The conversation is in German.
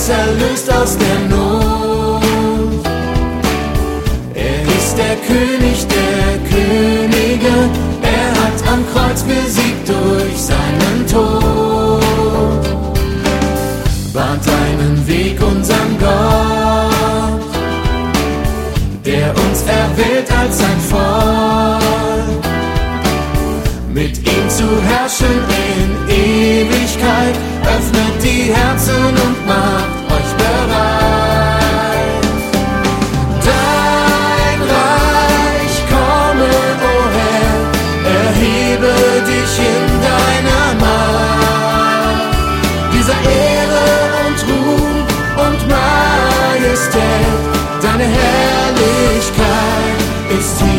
uns erlöst aus der Not. Er ist der König der Könige, er hat am Kreuz besiegt durch seinen Tod. Bahnt einen Weg unserem Gott, der uns erwählt als sein Volk, mit ihm zu herrschen in Ewigkeit. Öffnet die Herzen und macht euch bereit. Dein Reich komme, o Herr, erhebe dich in deiner Macht. Dieser Ehre und Ruhm und Majestät, deine Herrlichkeit ist hier.